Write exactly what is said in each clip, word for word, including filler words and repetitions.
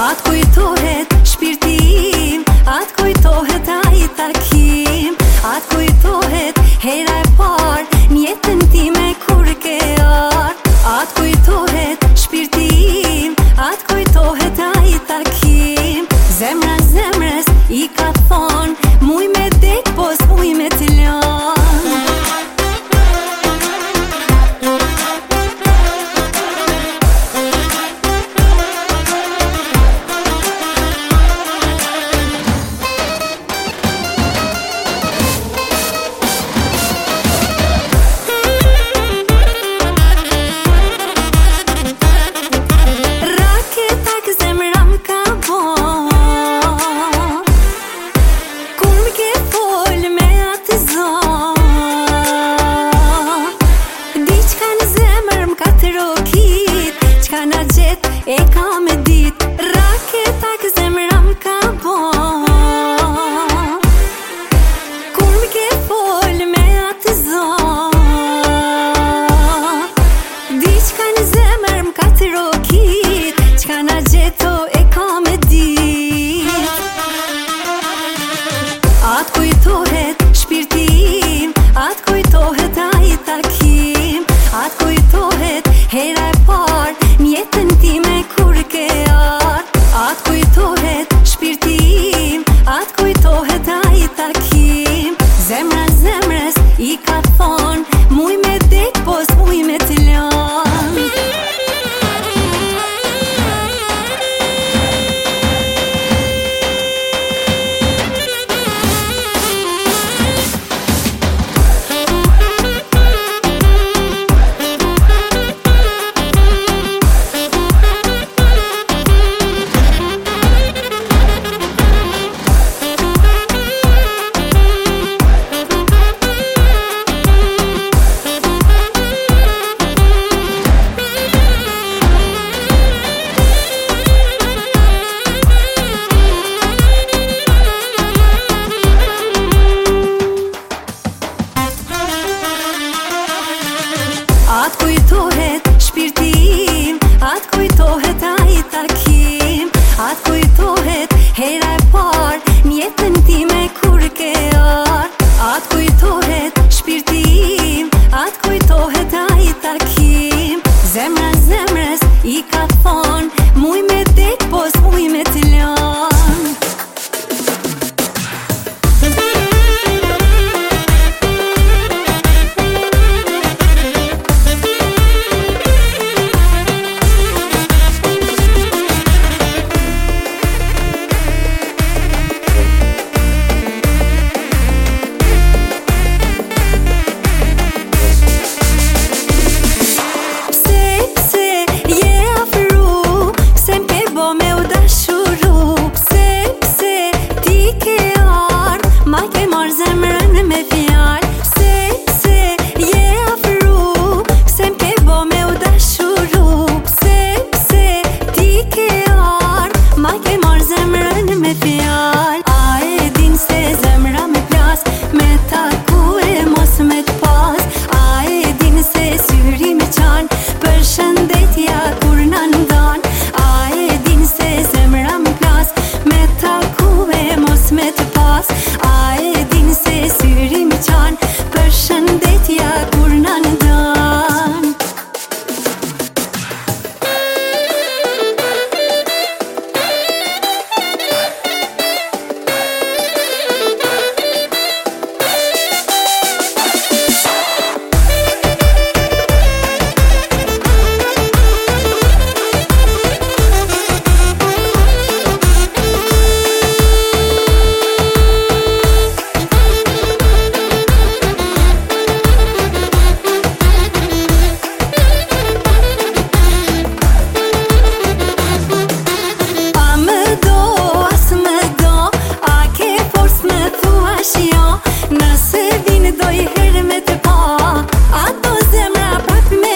Atë kujtohet shpirtim, atë kujtohet ai takim, atë kujtohet hera e parë n'jetën time kur ke ardë. Atë kujtohet shpirtim, atë kujtohet ai takim, zemra zemrës i ka thonë muj me dek pos muj me të lanë. E ka me dit, raketa kë zemra m'ka bo. Kur m'ke fol me atë zon, diçka në zemër m'ka të rokit, qka na gjeto e ka me dit. Atë kujtohet shpirtim, atë kujtohet ai takim, atë kujtohet hera e parë n'jetën time kur ke ardë. Atë kujtohet shpirtim, atë kujtohet ai takim, zemra zemrës i ka thonë muj me dek pos muj me të lanë. Atë kujtohet shpirtim, atë kujtohet ai takim, atë kujtohet hera e parë n'jetën time kur ke ardë. Atë kujtohet shpirtim, atë kujtohet ai takim, zemra zemrës i ka thonë muj me dek pos muj me të lanë.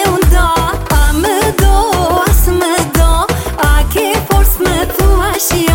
She